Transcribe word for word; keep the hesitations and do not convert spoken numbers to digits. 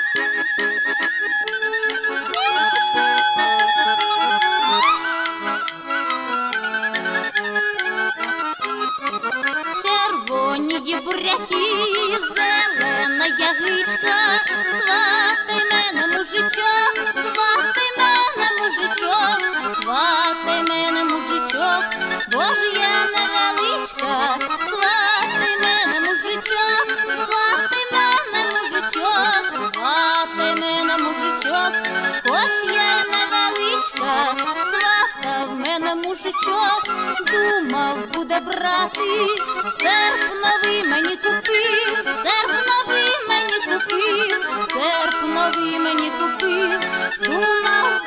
Червоні буряки, зелена ягичка, сватай мене, мужичок, сватай мене, мужичок, сватай мене, мужичок, бо ж я невеличка, сватай мене, мужичок, сватай мене, мужичок, сватай мене, мужичок, хоч я й невеличка, сватав мене мужичок, думав буде брати, серп новий мені купив, серп новий мені купив, серп новий мені купив, думав